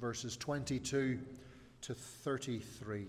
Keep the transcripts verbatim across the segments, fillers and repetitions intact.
verses twenty-two to thirty-three.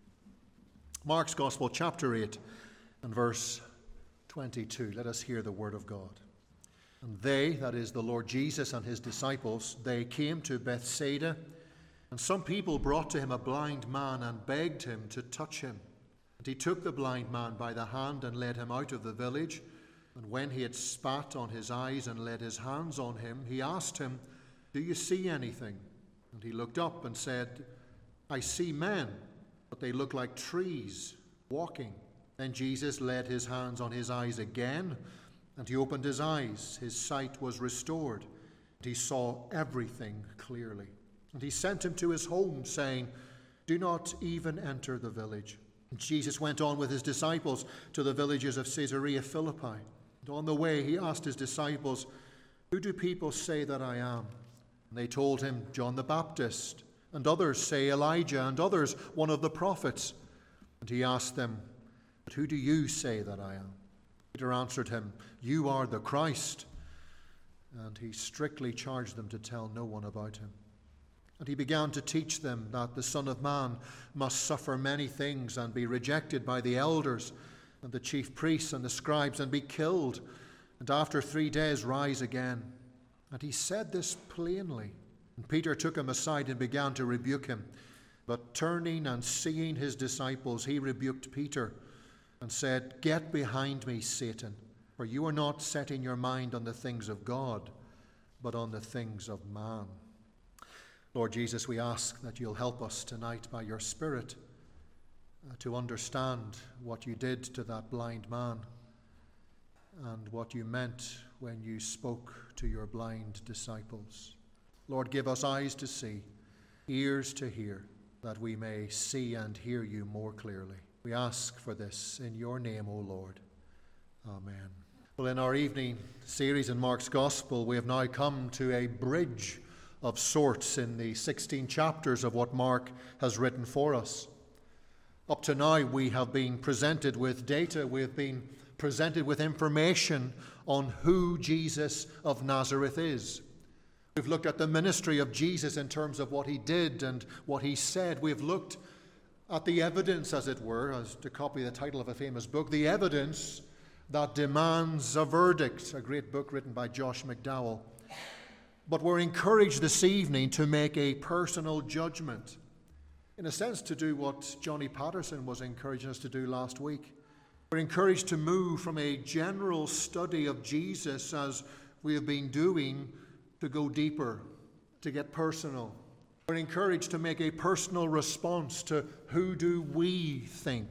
Mark's Gospel, chapter eight, and verse twenty-two. Let us hear the word of God. And they, that is the Lord Jesus and his disciples, they came to Bethsaida, and some people brought to him a blind man and begged him to touch him. And he took the blind man by the hand and led him out of the village. And when he had spat on his eyes and laid his hands on him, he asked him, "Do you see anything?" And he looked up and said, "I see men, but they look like trees walking." Then Jesus laid his hands on his eyes again, and he opened his eyes. His sight was restored, and he saw everything clearly. And he sent him to his home, saying, "Do not even enter the village." And Jesus went on with his disciples to the villages of Caesarea Philippi. And on the way he asked his disciples, "Who do people say that I am?" And they told him, "John the Baptist, and others say Elijah, and others one of the prophets." And he asked them, "But who do you say that I am?" Peter answered him, "You are the Christ." And he strictly charged them to tell no one about him. And he began to teach them that the Son of Man must suffer many things and be rejected by the elders and the chief priests and the scribes and be killed, and after three days rise again. And he said this plainly. And Peter took him aside and began to rebuke him. But turning and seeing his disciples, he rebuked Peter and said, "Get behind me, Satan, for you are not setting your mind on the things of God, but on the things of man." Lord Jesus, we ask that you'll help us tonight by your Spirit uh, to understand what you did to that blind man and what you meant when you spoke to your blind disciples. Lord, give us eyes to see, ears to hear, that we may see and hear you more clearly. We ask for this in your name, O Lord. Amen. Well, in our evening series in Mark's Gospel, we have now come to a bridge of sorts in the sixteen chapters of what Mark has written for us. Up to now, we have been presented with data, we have been presented with information on who Jesus of Nazareth is. We've looked at the ministry of Jesus in terms of what he did and what he said. We've looked at the evidence, as it were, as to copy the title of a famous book, the evidence that demands a verdict, a great book written by Josh McDowell. But we're encouraged this evening to make a personal judgment, in a sense to do what Johnny Patterson was encouraging us to do last week. We're encouraged to move from a general study of Jesus, as we have been doing, to go deeper, to get personal. We're encouraged to make a personal response to who do we think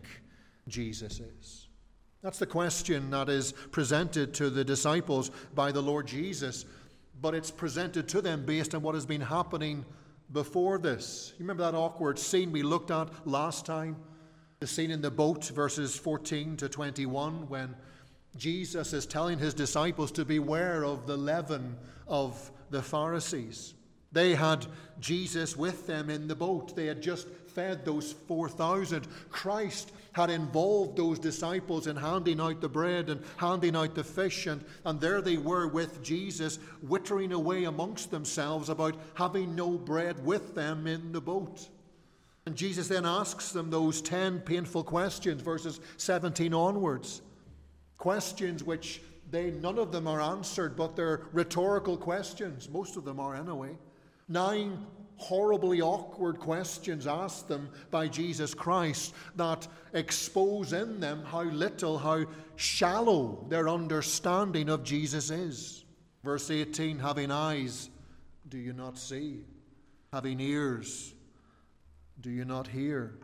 Jesus is. That's the question that is presented to the disciples by the Lord Jesus. But it's presented to them based on what has been happening before this. You remember that awkward scene we looked at last time? The scene in the boat, verses fourteen to twenty-one, when Jesus is telling his disciples to beware of the leaven of the Pharisees. They had Jesus with them in the boat. They had just fed those four thousand. Christ had involved those disciples in handing out the bread and handing out the fish, and, and there they were with Jesus, wittering away amongst themselves about having no bread with them in the boat. And Jesus then asks them those ten painful questions, verses seventeen onwards. Questions which they, none of them are answered, but they're rhetorical questions. Most of them are anyway. Nine horribly awkward questions asked them by Jesus Christ that expose in them how little, how shallow their understanding of Jesus is. Verse eighteen, having eyes, do you not see? Having ears, do you not hear?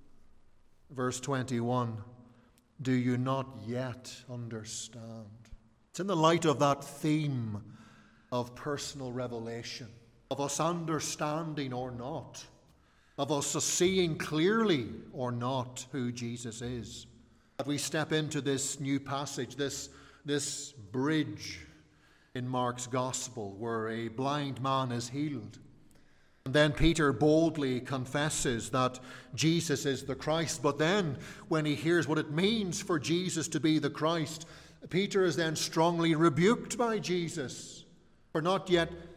Verse twenty-one, do you not yet understand? It's in the light of that theme of personal revelation, of us understanding or not, of us seeing clearly or not who Jesus is, that we step into this new passage, this, this bridge in Mark's Gospel where a blind man is healed. And then Peter boldly confesses that Jesus is the Christ. But then when he hears what it means for Jesus to be the Christ, Peter is then strongly rebuked by Jesus for not yet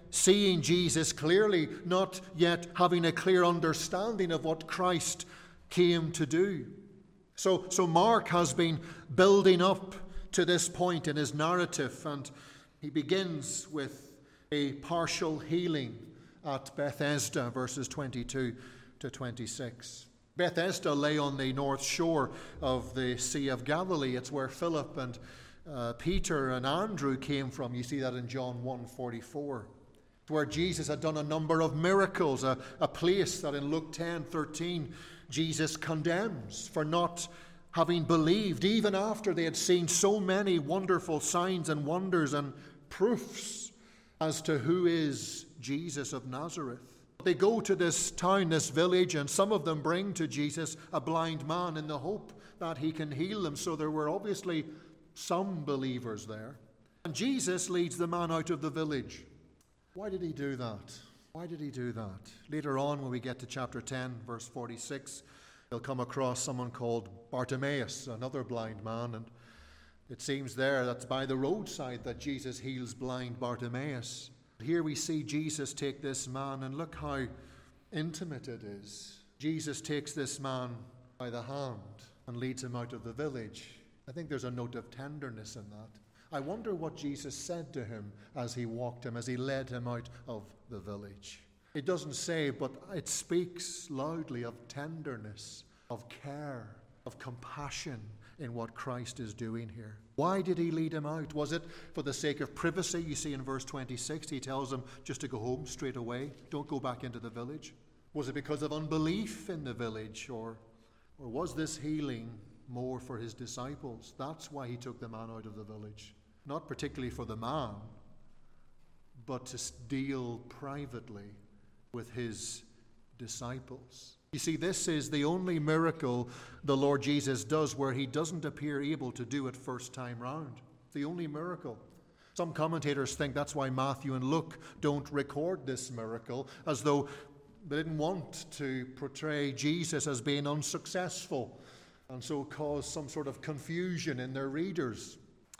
seeing Jesus clearly, not yet having a clear understanding of what Christ came to do. So, so Mark has been building up to this point in his narrative, and he begins with a partial healing at Bethesda, verses twenty-two to twenty-six. Bethesda lay on the north shore of the Sea of Galilee. It's where Philip and uh, Peter and Andrew came from. You see that in John one forty-four. Where Jesus had done a number of miracles, a, a place that in Luke ten thirteen Jesus condemns for not having believed, even after they had seen so many wonderful signs and wonders and proofs as to who is Jesus of Nazareth. They go to this town, this village, and some of them bring to Jesus a blind man in the hope that he can heal them. So there were obviously some believers there. And Jesus leads the man out of the village. Why did he do that? Why did he do that? Later on, when we get to chapter ten, verse forty-six, they'll come across someone called Bartimaeus, another blind man, and it seems there that's by the roadside that Jesus heals blind Bartimaeus. Here we see Jesus take this man, and look how intimate it is. Jesus takes this man by the hand and leads him out of the village. I think there's a note of tenderness in that. I wonder what Jesus said to him as he walked him, as he led him out of the village. It doesn't say, but it speaks loudly of tenderness, of care, of compassion in what Christ is doing here. Why did he lead him out? Was it for the sake of privacy? You see in verse twenty-six, he tells him just to go home straight away. Don't go back into the village. Was it because of unbelief in the village? Or, or was this healing more for his disciples? That's why he took the man out of the village. Not particularly for the man, but to deal privately with his disciples. You see, this is the only miracle the Lord Jesus does where he doesn't appear able to do it first time round. The only miracle. Some commentators think that's why Matthew and Luke don't record this miracle, as though they didn't want to portray Jesus as being unsuccessful and so cause some sort of confusion in their readers.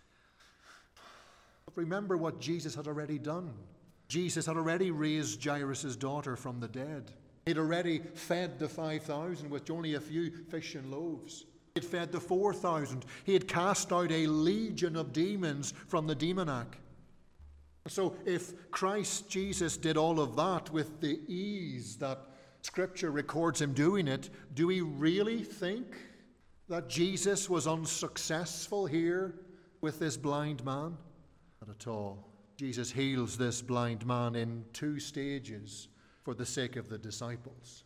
But remember what Jesus had already done. Jesus had already raised Jairus' daughter from the dead. He'd already fed the five thousand with only a few fish and loaves. He'd fed the four thousand. He had cast out a legion of demons from the demoniac. So if Christ Jesus did all of that with the ease that Scripture records him doing it, do we really think that Jesus was unsuccessful here with this blind man? Not at all. Jesus heals this blind man in two stages for the sake of the disciples.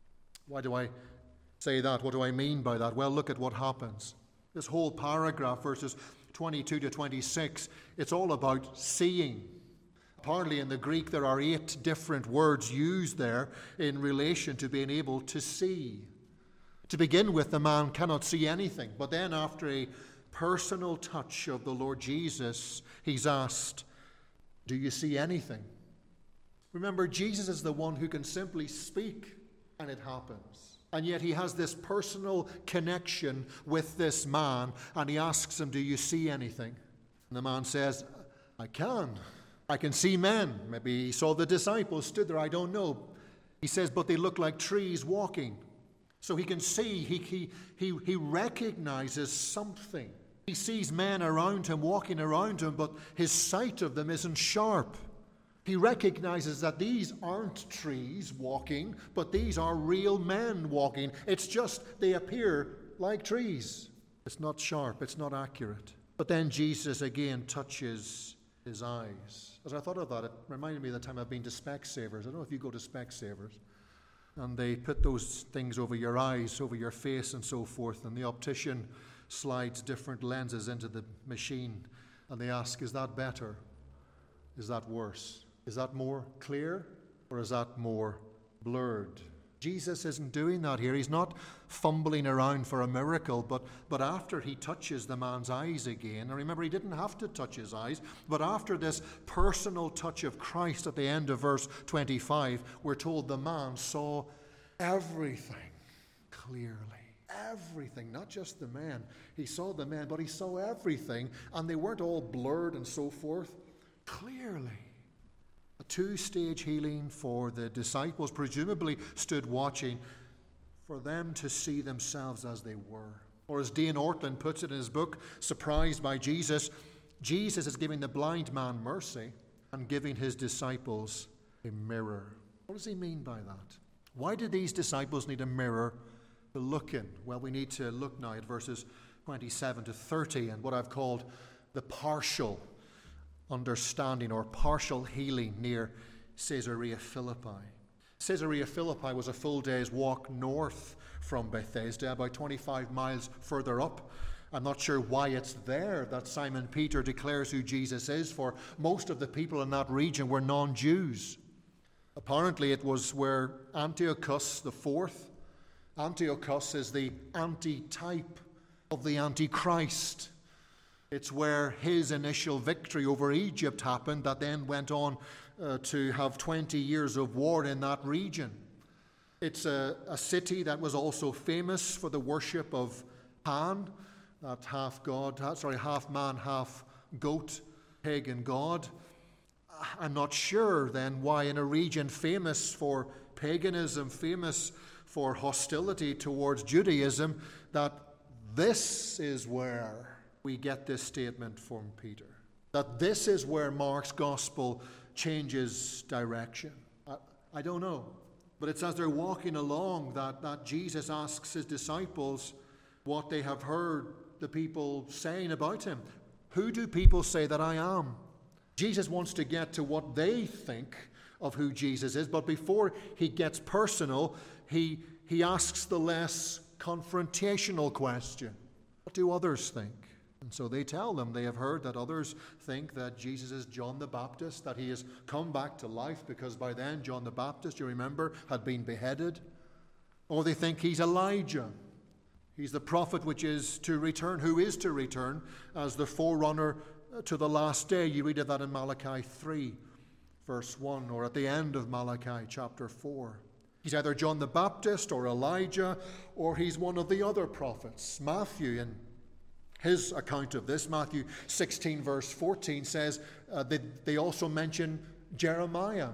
Why do I say that? What do I mean by that? Well, look at what happens. This whole paragraph, verses twenty-two to twenty-six, it's all about seeing. Apparently in the Greek there are eight different words used there in relation to being able to see. To begin with, the man cannot see anything, but then after a personal touch of the Lord Jesus, he's asked, do you see anything? Remember, Jesus is the one who can simply speak and it happens. And yet he has this personal connection with this man, and he asks him, do you see anything? And the man says, I can. I can see men. Maybe he saw the disciples stood there, I don't know. He says, but they look like trees walking. So he can see, he, he, he, he recognizes something. He sees men around him, walking around him, but his sight of them isn't sharp. He recognizes that these aren't trees walking, but these are real men walking. It's just they appear like trees. It's not sharp, it's not accurate. But then Jesus again touches his eyes. As I thought of that, it reminded me of the time I've been to Specsavers. I don't know if you go to Specsavers. And they put those things over your eyes, over your face and so forth, and the optician slides different lenses into the machine, and they ask, is that better? Is that worse? Is that more clear, or is that more blurred? Jesus isn't doing that here. He's not fumbling around for a miracle, but, but after he touches the man's eyes again, and remember, he didn't have to touch his eyes, but after this personal touch of Christ at the end of verse twenty-five, we're told the man saw everything clearly. Everything, not just the men. He saw the men, but he saw everything, and they weren't all blurred and so forth. Clearly. A two-stage healing for the disciples, presumably stood watching for them to see themselves as they were. Or as Dane Ortland puts it in his book, Surprised by Jesus, Jesus is giving the blind man mercy and giving his disciples a mirror. What does he mean by that? Why did these disciples need a mirror to look in? Well, we need to look now at verses twenty-seven to thirty and what I've called the partial understanding or partial healing near Caesarea Philippi. Caesarea Philippi was a full day's walk north from Bethesda, about twenty-five miles further up. I'm not sure why it's there that Simon Peter declares who Jesus is, for most of the people in that region were non-Jews. Apparently it was where Antiochus the Fourth, Antiochus is the anti-type of the Antichrist. It's where his initial victory over Egypt happened that then went on uh, to have twenty years of war in that region. It's a, a city that was also famous for the worship of Pan, that half god, sorry, half man, half goat pagan god. I'm not sure then why in a region famous for paganism, famous for hostility towards Judaism, that this is where we get this statement from Peter. That this is where Mark's gospel changes direction. I, I don't know. But it's as they're walking along that, that Jesus asks his disciples what they have heard the people saying about him. Who do people say that I am? Jesus wants to get to what they think of who Jesus is, but before he gets personal, he, he asks the less confrontational question. What do others think? And so they tell them they have heard that others think that Jesus is John the Baptist, that he has come back to life because by then John the Baptist, you remember, had been beheaded. Or they think he's Elijah. He's the prophet which is to return, who is to return as the forerunner to the last day. You read of that in Malachi three, verse one, or at the end of Malachi chapter four. He's either John the Baptist or Elijah, or he's one of the other prophets. Matthew, in his account of this, Matthew sixteen, verse fourteen, says uh, they, they also mention Jeremiah.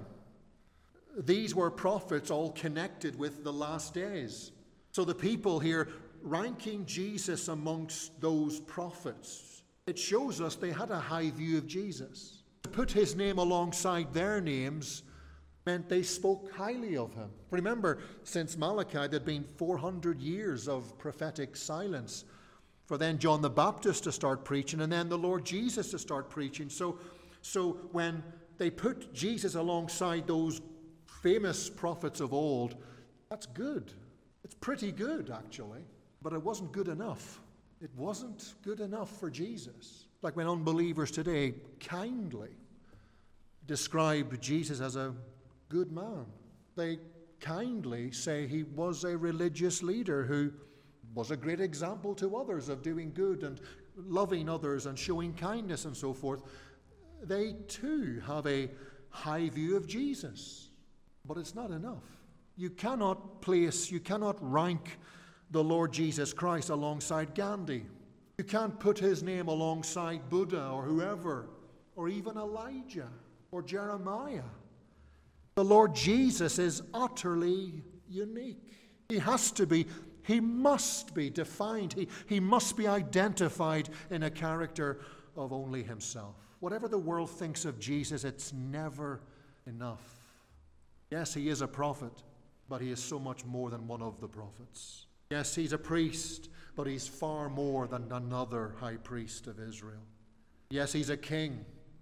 These were prophets all connected with the last days. So the people here ranking Jesus amongst those prophets, it shows us they had a high view of Jesus. To put his name alongside their names meant they spoke highly of him. Remember, since Malachi, there'd been four hundred years of prophetic silence for then John the Baptist to start preaching and then the Lord Jesus to start preaching. So, so when they put Jesus alongside those famous prophets of old, that's good. It's pretty good, actually. But it wasn't good enough. It wasn't good enough for Jesus. Like when unbelievers today kindly describe Jesus as a good man. They kindly say he was a religious leader who was a great example to others of doing good and loving others and showing kindness and so forth. They too have a high view of Jesus. But it's not enough. You cannot place, you cannot rank the Lord Jesus Christ alongside Gandhi. You can't put his name alongside Buddha or whoever, or even Elijah or Jeremiah. The Lord Jesus is utterly unique. He has to be, he must be defined. He, he must be identified in a character of only himself. Whatever the world thinks of Jesus, it's never enough. Yes, he is a prophet, but he is so much more than one of the prophets. Yes, he's a priest, but he's far more than another high priest of Israel. Yes, he's a king,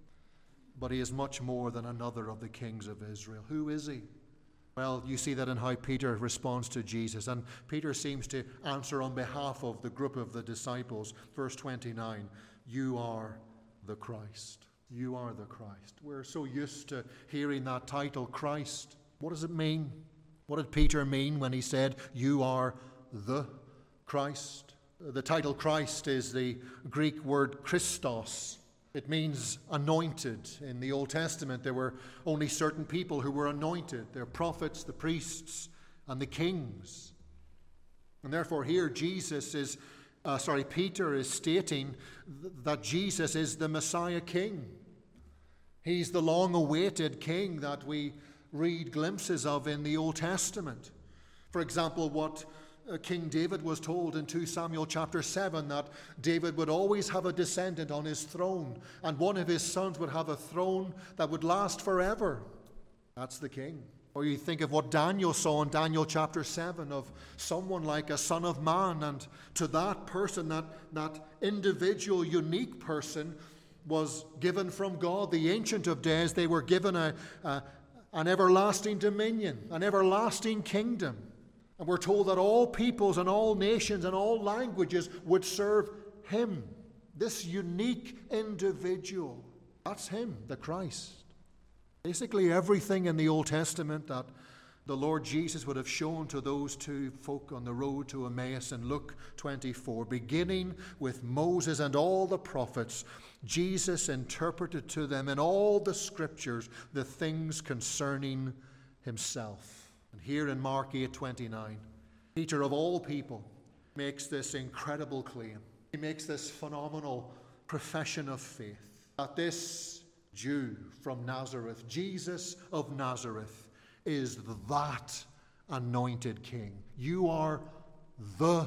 but he is much more than another of the kings of Israel. Who is he? Well, you see that in how Peter responds to Jesus. And Peter seems to answer on behalf of the group of the disciples. Verse twenty-nine, you are the Christ. You are the Christ. We're so used to hearing that title, Christ. What does it mean? What did Peter mean when he said, you are the Christ? The title Christ is the Greek word Christos. It means anointed. In the Old Testament, there were only certain people who were anointed. They're prophets, the priests, and the kings. And therefore here Jesus is, uh, sorry, Peter is stating th- that Jesus is the Messiah King. He's the long-awaited king that we read glimpses of in the Old Testament. For example, what uh, King David was told in Second Samuel chapter seven, that David would always have a descendant on his throne, and one of his sons would have a throne that would last forever. That's the king. Or you think of what Daniel saw in Daniel chapter seven, of someone like a son of man, and to that person, that, that individual, unique person, was given from God, the Ancient of Days. They were given a, a, an everlasting dominion, an everlasting kingdom. And we're told that all peoples and all nations and all languages would serve him, this unique individual. That's him, the Christ. Basically everything in the Old Testament that the Lord Jesus would have shown to those two folk on the road to Emmaus in Luke twenty-four, beginning with Moses and all the prophets, Jesus interpreted to them in all the scriptures the things concerning himself. And here in Mark eight twenty-nine, Peter of all people makes this incredible claim. He makes this phenomenal profession of faith, that this Jew from Nazareth, Jesus of Nazareth, is that anointed king. You are the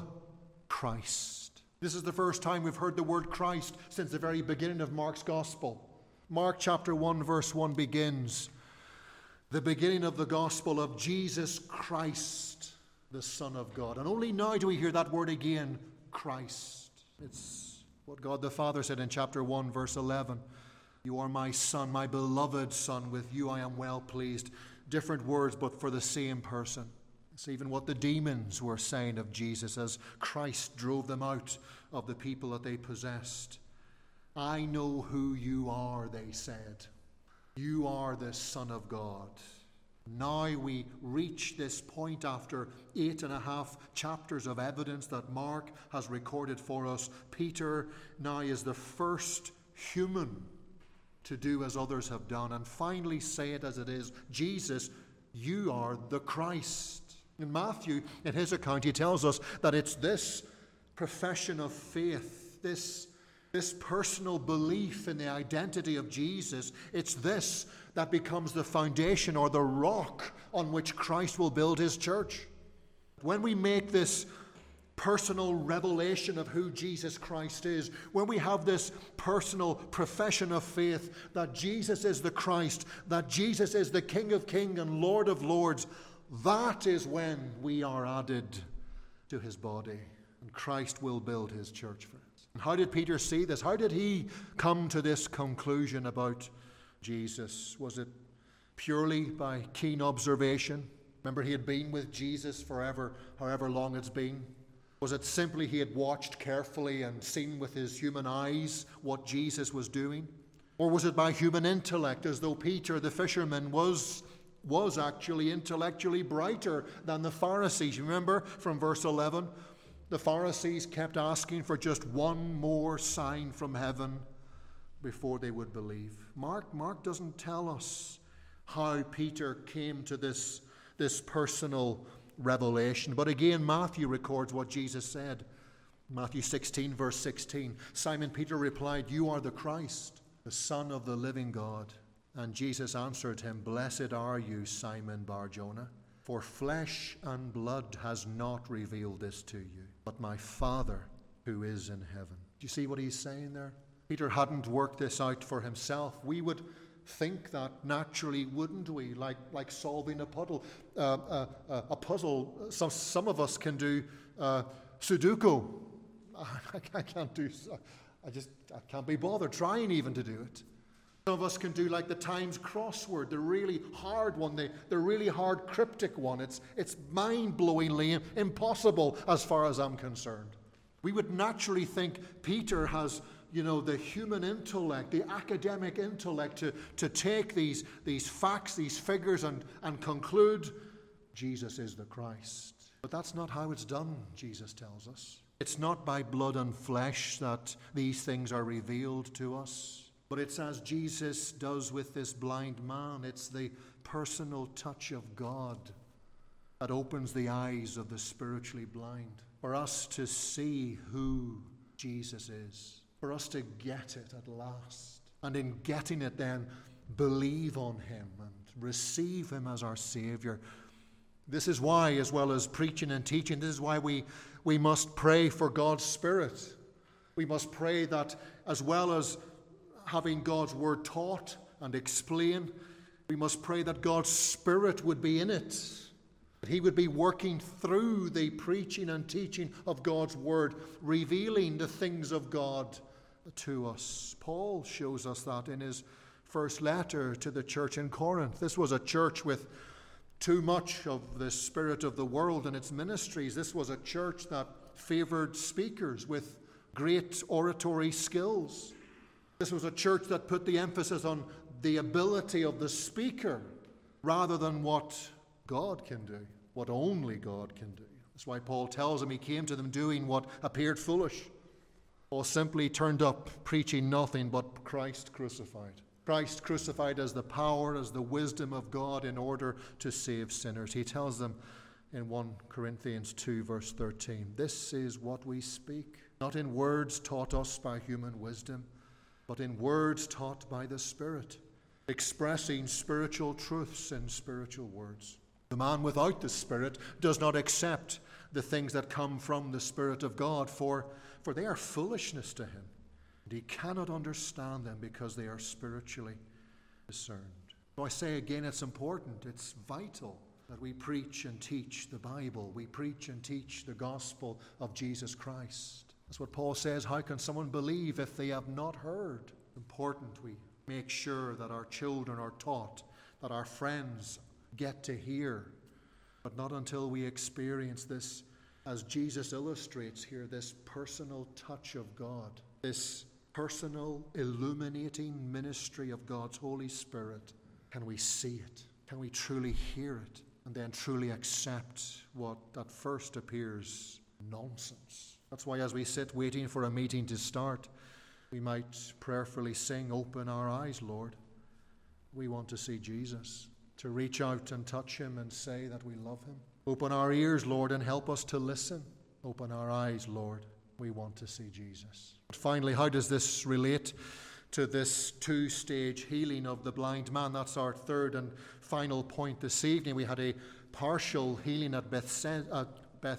Christ. This is the first time we've heard the word Christ since the very beginning of Mark's gospel. Mark chapter one verse one begins, the beginning of the gospel of Jesus Christ, the Son of God. And only now do we hear that word again, Christ. It's what God the Father said in chapter one verse eleven. You are my Son, my beloved Son. With you I am well pleased. Different words, but for the same person. It's even what the demons were saying of Jesus as Christ drove them out of the people that they possessed. I know who you are, they said. You are the Son of God. Now we reach this point after eight and a half chapters of evidence that Mark has recorded for us. Peter now is the first human to do as others have done and finally say it as it is. Jesus, you are the Christ. In Matthew, in his account, he tells us that it's this profession of faith, this, this personal belief in the identity of Jesus, it's this that becomes the foundation or the rock on which Christ will build his church. When we make this personal revelation of who Jesus Christ is, when we have this personal profession of faith that Jesus is the Christ, that Jesus is the King of Kings and Lord of Lords, that is when we are added to his body, and Christ will build his church for us. And how did Peter see this? How did he come to this conclusion about Jesus? Was it purely by keen observation? Remember, he had been with Jesus forever, however long it's been. Was it simply he had watched carefully and seen with his human eyes what Jesus was doing? Or was it by human intellect, as though Peter the fisherman was, was actually intellectually brighter than the Pharisees? You remember from verse eleven, the Pharisees kept asking for just one more sign from heaven before they would believe. Mark, Mark doesn't tell us how Peter came to this, this personal revelation. But again, Matthew records what Jesus said. Matthew sixteen, verse sixteen. Simon Peter replied, you are the Christ, the Son of the living God. And Jesus answered him, blessed are you, Simon Bar-Jonah, for flesh and blood has not revealed this to you, but my Father who is in heaven. Do you see what he's saying there? Peter hadn't worked this out for himself. We would think that naturally, wouldn't we? Like like solving a puzzle. Uh, uh, uh, a puzzle. Some some of us can do uh, Sudoku. I, I can't do. I just I can't be bothered trying even to do it. Some of us can do like the Times crossword, the really hard one, the, the really hard cryptic one. It's it's mind-blowingly impossible as far as I'm concerned. We would naturally think Peter has, you know, the human intellect, the academic intellect to, to take these, these facts, these figures and, and conclude Jesus is the Christ. But that's not how it's done, Jesus tells us. It's not by blood and flesh that these things are revealed to us, but it's as Jesus does with this blind man. It's the personal touch of God that opens the eyes of the spiritually blind for us to see who Jesus is. For us to get it at last. And in getting it then, believe on him and receive him as our Savior. This is why, as well as preaching and teaching, this is why we, we must pray for God's Spirit. We must pray that as well as having God's word taught and explained, we must pray that God's Spirit would be in it, that he would be working through the preaching and teaching of God's word, revealing the things of God to us. Paul shows us that in his first letter to the church in Corinth. This was a church with too much of the spirit of the world in its ministries. This was a church that favored speakers with great oratory skills. This was a church that put the emphasis on the ability of the speaker rather than what God can do, what only God can do. That's why Paul tells them he came to them doing what appeared foolish, or simply turned up preaching nothing but Christ crucified. Christ crucified as the power, as the wisdom of God in order to save sinners. He tells them in First Corinthians two, verse thirteen, this is what we speak, not in words taught us by human wisdom, but in words taught by the Spirit, expressing spiritual truths in spiritual words. The man without the Spirit does not accept the things that come from the Spirit of God, for, for they are foolishness to him. And he cannot understand them because they are spiritually discerned. So I say again, it's important, it's vital that we preach and teach the Bible. We preach and teach the gospel of Jesus Christ. That's what Paul says. How can someone believe if they have not heard? It's important we make sure that our children are taught, that our friends get to hear, but not until we experience this, as Jesus illustrates here, this personal touch of God, this personal illuminating ministry of God's Holy Spirit. Can we see it? Can we truly hear it? And then truly accept what at first appears nonsense. That's why as we sit waiting for a meeting to start, we might prayerfully sing, open our eyes, Lord. We want to see Jesus, to reach out and touch him and say that we love him. Open our ears, Lord, and help us to listen. Open our eyes, Lord. We want to see Jesus. But finally, how does this relate to this two-stage healing of the blind man? That's our third and final point this evening. We had a partial healing at Bethsaida.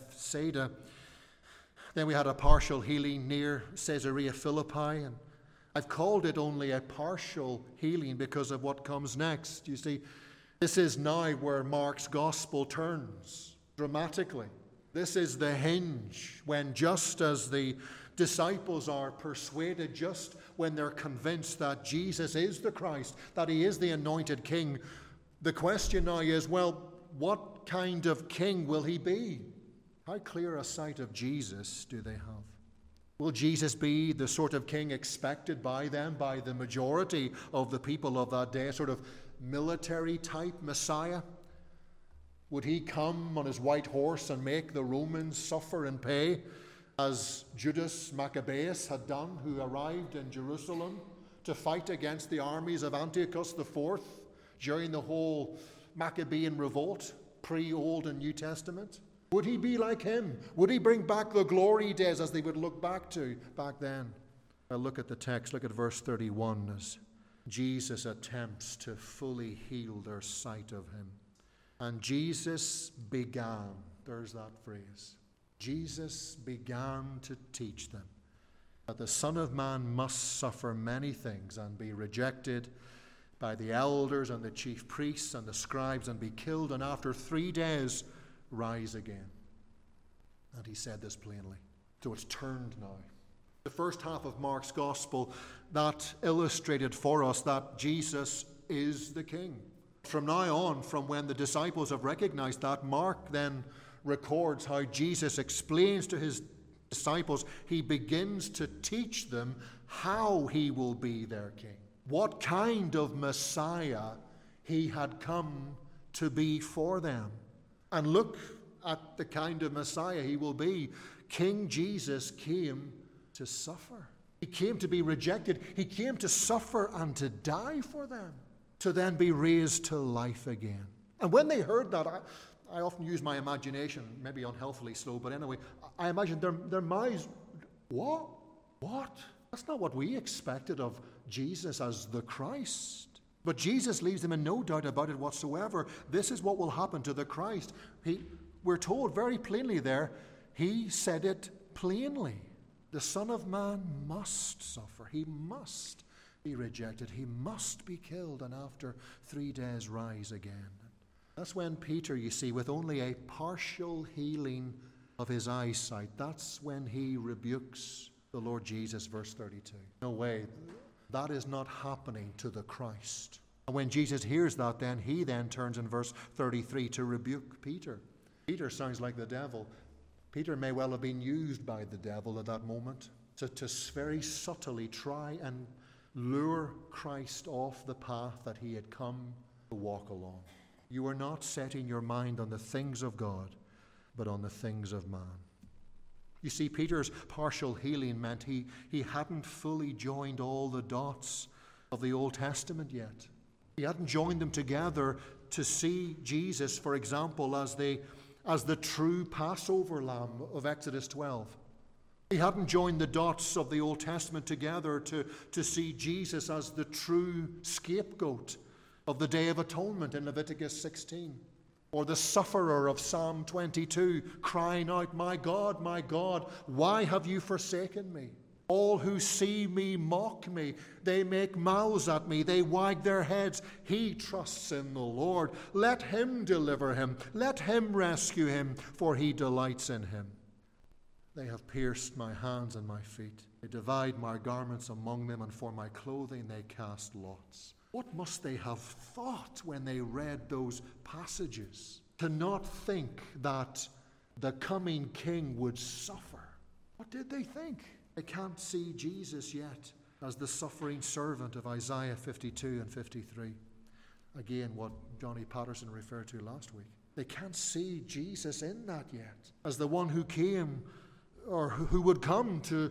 Then we had a partial healing near Caesarea Philippi. And I've called it only a partial healing because of what comes next. You see, this is now where Mark's gospel turns dramatically. This is the hinge when, just as the disciples are persuaded, just when they're convinced that Jesus is the Christ, that he is the anointed king, the question now is, well, what kind of king will he be? How clear a sight of Jesus do they have? Will Jesus be the sort of king expected by them, by the majority of the people of that day, a sort of military-type Messiah? Would he come on his white horse and make the Romans suffer and pay, as Judas Maccabeus had done, who arrived in Jerusalem to fight against the armies of Antiochus the Fourth during the whole Maccabean revolt, pre-Old and New Testament? Would he be like him? Would he bring back the glory days as they would look back to back then? Well, look at the text. Look at verse thirty-one as Jesus attempts to fully heal their sight of him. And Jesus began, there's that phrase, Jesus began to teach them that the Son of Man must suffer many things and be rejected by the elders and the chief priests and the scribes and be killed, and after three days rise again. And he said this plainly. So it's turned now. The first half of Mark's gospel, that illustrated for us that Jesus is the King. From now on, from when the disciples have recognized that, Mark then records how Jesus explains to his disciples, he begins to teach them how he will be their king, what kind of Messiah he had come to be for them. And look at the kind of Messiah he will be. King Jesus came to suffer. He came to be rejected. He came to suffer and to die for them, to then be raised to life again. And when they heard that, I, I often use my imagination, maybe unhealthily slow, but anyway, I imagine their, their minds, what? What? That's not what we expected of Jesus as the Christ. But Jesus leaves them in no doubt about it whatsoever. This is what will happen to the Christ. He, we're told very plainly there, he said it plainly. The Son of Man must suffer. He must be rejected. He must be killed, and after three days rise again. That's when Peter, you see, with only a partial healing of his eyesight, that's when he rebukes the Lord Jesus, verse thirty-two. No way. That is not happening to the Christ. And when Jesus hears that, then he then turns in verse thirty-three to rebuke Peter. Peter sounds like the devil. Peter may well have been used by the devil at that moment to, to very subtly try and lure Christ off the path that he had come to walk along. You are not setting your mind on the things of God, but on the things of man. You see, Peter's partial healing meant he, he hadn't fully joined all the dots of the Old Testament yet. He hadn't joined them together to see Jesus, for example, as the, as the true Passover lamb of Exodus twelve. He hadn't joined the dots of the Old Testament together to, to see Jesus as the true scapegoat of the Day of Atonement in Leviticus sixteen. Or the sufferer of Psalm twenty-two, crying out, "My God, my God, why have you forsaken me? All who see me mock me. They make mouths at me. They wag their heads. He trusts in the Lord. Let him deliver him. Let him rescue him, for he delights in him. They have pierced my hands and my feet. They divide my garments among them, and for my clothing they cast lots." What must they have thought when they read those passages? To not think that the coming king would suffer. What did they think? They can't see Jesus yet as the suffering servant of Isaiah fifty-two and fifty-three. Again, what Johnny Patterson referred to last week. They can't see Jesus in that yet as the one who came or who would come to,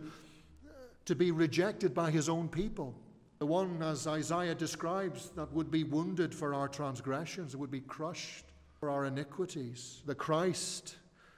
to be rejected by his own people. The one, as Isaiah describes, that would be wounded for our transgressions, would be crushed for our iniquities. The Christ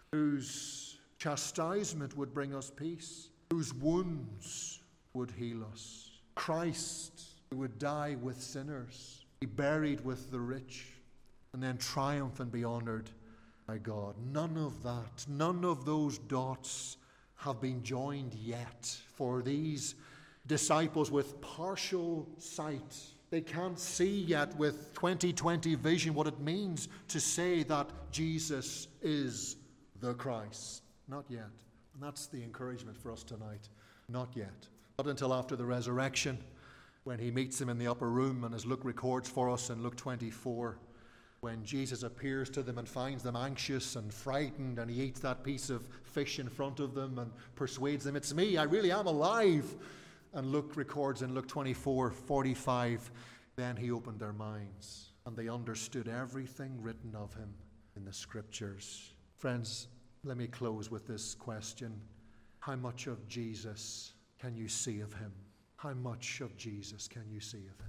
whose chastisement would bring us peace, whose wounds would heal us. Christ who would die with sinners, be buried with the rich, and then triumph and be honored by God. None of that, none of those dots have been joined yet for these disciples with partial sight. They can't see yet with twenty twenty vision what it means to say that Jesus is the Christ. Not yet. And that's the encouragement for us tonight. Not yet. Not until after the resurrection, when he meets them in the upper room, and as Luke records for us in Luke twenty-four, when Jesus appears to them and finds them anxious and frightened, and he eats that piece of fish in front of them and persuades them, "It's me, I really am alive." And Luke records in Luke twenty-four forty-five, then he opened their minds, and they understood everything written of him in the Scriptures. Friends, let me close with this question. How much of Jesus can you see of him? How much of Jesus can you see of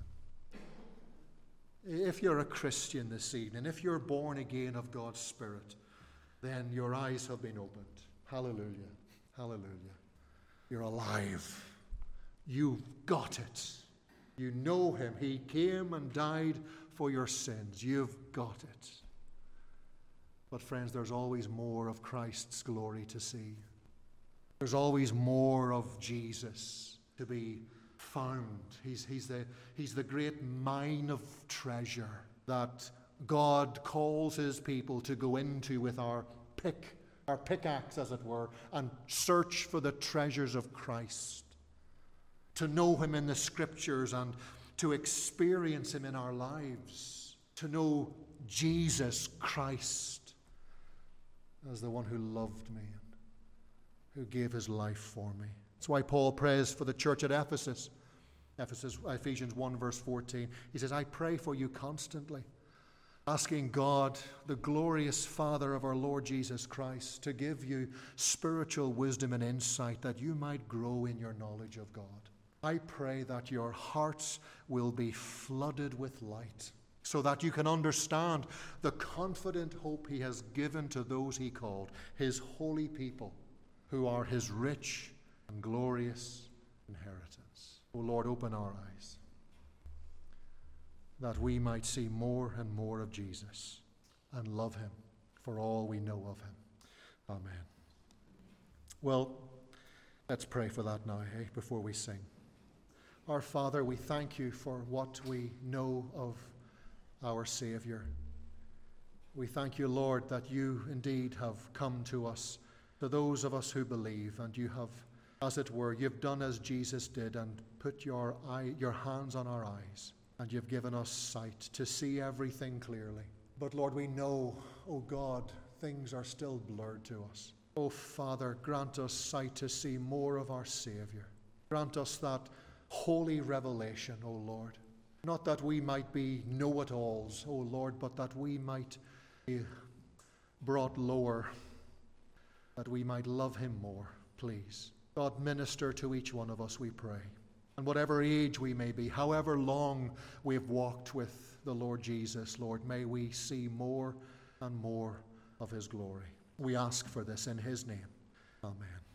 him? If you're a Christian this evening, if you're born again of God's Spirit, then your eyes have been opened. Hallelujah. Hallelujah. You're alive. You've got it. You know him. He came and died for your sins. You've got it. But friends, there's always more of Christ's glory to see. There's always more of Jesus to be found. He's, he's, the, he's the great mine of treasure that God calls his people to go into with our pick, our pickaxe, as it were, and search for the treasures of Christ. To know him in the Scriptures and to experience him in our lives. To know Jesus Christ as the one who loved me and who gave his life for me. That's why Paul prays for the church at Ephesus. Ephesus, Ephesians one verse fourteen. He says, "I pray for you constantly, asking God, the glorious Father of our Lord Jesus Christ, to give you spiritual wisdom and insight that you might grow in your knowledge of God. I pray that your hearts will be flooded with light, so that you can understand the confident hope he has given to those he called, his holy people, who are his rich and glorious inheritance." O Lord, open our eyes. that we might see more and more of Jesus and love him for all we know of him. Amen. Well, let's pray for that now, eh, before we sing. Our Father, we thank you for what we know of our Savior. We thank you, Lord, that you indeed have come to us, to those of us who believe, and you have, as it were, you've done as Jesus did and put your eye, your hands on our eyes, and you've given us sight to see everything clearly. But Lord, we know, oh God, things are still blurred to us. Oh Father, grant us sight to see more of our Savior. Grant us that holy revelation, O Lord. Not that we might be know-it-alls, O Lord, but that we might be brought lower, that we might love him more, please. God, minister to each one of us, we pray. And whatever age we may be, however long we've walked with the Lord Jesus, Lord, may we see more and more of his glory. We ask for this in his name. Amen.